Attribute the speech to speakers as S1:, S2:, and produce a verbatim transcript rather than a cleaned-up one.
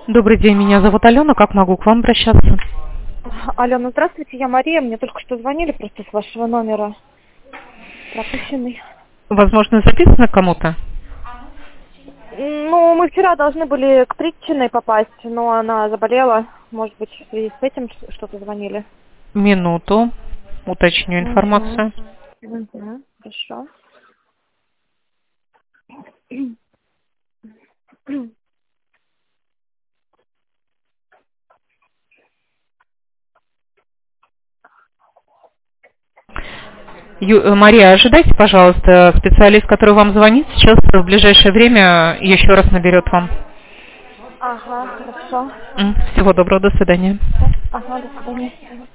S1: Добрый день, меня зовут Алена. Как могу к вам обращаться?
S2: Алена, здравствуйте, я Мария. Мне только что звонили просто с вашего номера. Пропущенный.
S1: Возможно, записано кому-то?
S2: Ну, мы вчера должны были к Притчиной попасть, но она заболела. Может быть, в связи с этим ш- что-то звонили.
S1: Минуту. Уточню
S2: Угу.
S1: информацию.
S2: Угу. Хорошо.
S1: Ю- э, Мария, ожидайте, пожалуйста, специалист, который вам звонит, сейчас в ближайшее время еще раз наберет вам.
S2: Ага, хорошо.
S1: М, Всего доброго, до свидания.
S2: Ага, до свидания.